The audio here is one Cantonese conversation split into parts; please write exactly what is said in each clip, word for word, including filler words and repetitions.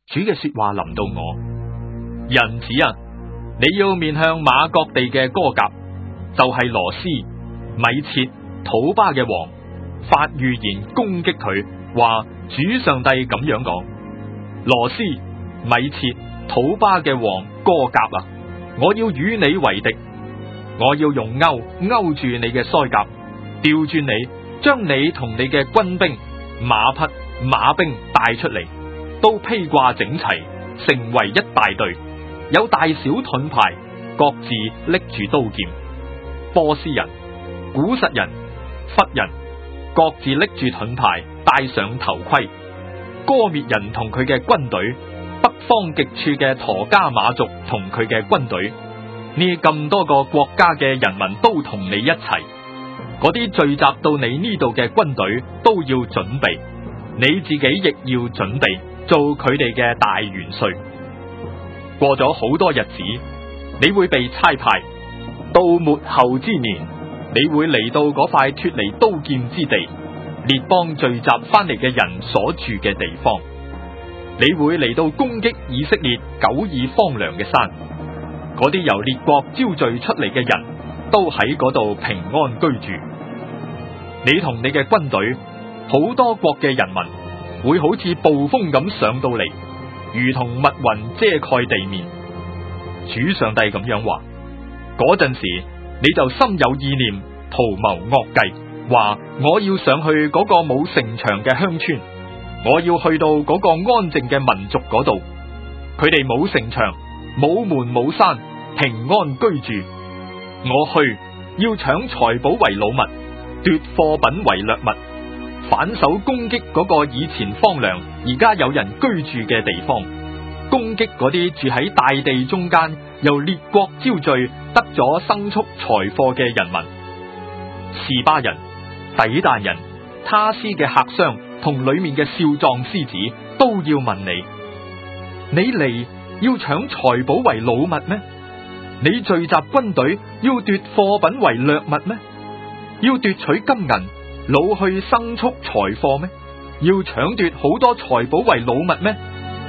主嘅說話臨到我，人子啊，你要面向馬各地嘅歌革，就係羅斯、米設、土巴嘅王，發預言攻擊佢，話主上帝咁樣講：羅斯、米設、土巴嘅王歌革啊，我要與你為敵，我要用鈎勾住你嘅腮甲，調轉你，將你同你嘅軍兵、馬匹、馬兵帶出嚟，都披掛整齊，成為一大隊，有大小盾牌，各自拎住刀劍。波斯人、古實人、弗人各自拎住盾牌，戴上頭盔。歌滅人同佢嘅軍隊，北方極處嘅陀迦馬族同佢嘅軍隊，呢咁多個國家嘅人民都同你一齊。嗰啲聚集到你呢度嘅軍隊都要準備，你自己亦要準備做佢哋嘅大元帥。過咗好多日子，你會被差派到末後之年，你會嚟到嗰塊脫離刀劍之地，列邦聚集翻嚟嘅人所住嘅地方。你會嚟到攻擊以色列久已荒涼嘅山，嗰啲由列國招聚出嚟嘅人都喺嗰度平安居住。你同你嘅軍隊，好多國嘅人民會好似暴風咁上到嚟，如同密雲遮蓋地面。主上帝咁樣話，嗰陣時你就心有意念，圖謀惡計，話我要上去嗰個冇城牆嘅鄉村，我要去到嗰個安靜嘅民族嗰度，佢哋冇城牆，冇門冇山，平安居住。我去要搶財寶為擄物，奪貨品為掠物，反手攻擊嗰個以前荒涼而家有人居住嘅地方，攻擊嗰啲住喺大地中間由列國招聚得咗牲畜財貨嘅人民。示巴人、底但人、他施嘅客商同裏面嘅少壯獅子都要問你：你嚟要搶財寶為擄物咩？你聚集軍隊要奪貨品為掠物咩？要奪取金銀擄去牲畜財貨咩？要搶奪好多財寶為擄物咩？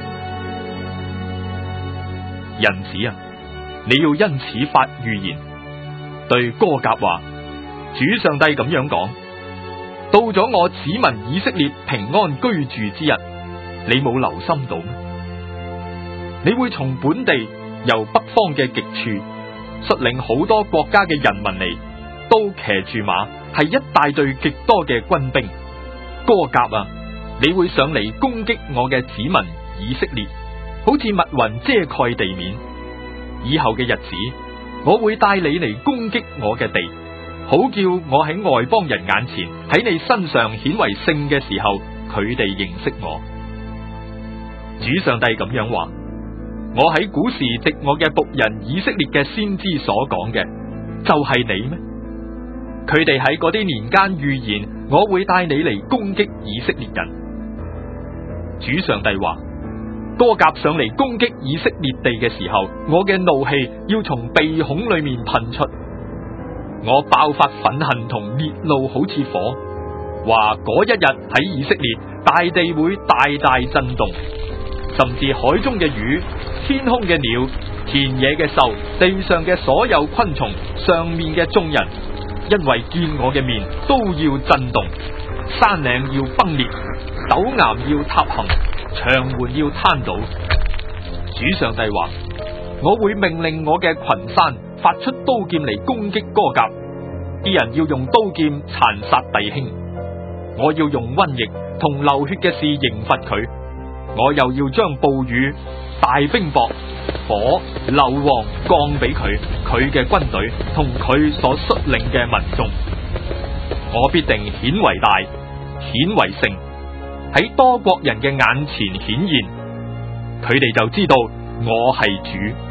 人子啊，你要因此發預言，對歌革話：主上帝咁樣講，到咗我子民以色列平安居住之日，你冇留心到咩？你會從本地由北方嘅極處率領好多國家嘅人民嚟，都騎住馬，係一大隊極多嘅軍兵。歌革啊，你會上嚟攻擊我嘅子民以色列，好似密雲遮蓋地面。以後嘅日子，我會帶你嚟攻擊我嘅地，好叫我喺外邦人眼前喺你身上顯為聖嘅時候，佢哋認識我。主上帝咁樣話：我喺古時藉我嘅僕人以色列嘅先知所講嘅，就係你咩？佢哋喺嗰啲年間預言，我會帶你嚟攻擊以色列人。主上帝話：歌革上嚟攻擊以色列地嘅時候，我嘅怒氣要從鼻孔裏面噴出，我爆發憤恨同烈怒，好似火。話嗰一日喺以色列，大地會大大震動，甚至海中嘅魚、天空嘅鳥、田野嘅獸、地上嘅所有昆蟲、上面嘅眾人，因為見我嘅面都要震動，山嶺要崩裂，陡岩要塌陷，牆垣要坍倒。主上帝話：我會命令我嘅群山發出刀劍嚟攻擊歌革，啲人要用刀劍殘殺弟兄。我要用瘟疫同流血嘅事刑罰佢，我又要將暴雨、大冰雹、火、硫磺降俾佢，佢嘅軍隊同佢所率領嘅民眾。我必定顯為大，顯為聖，喺多國人嘅眼前顯現，佢哋就知道我係主。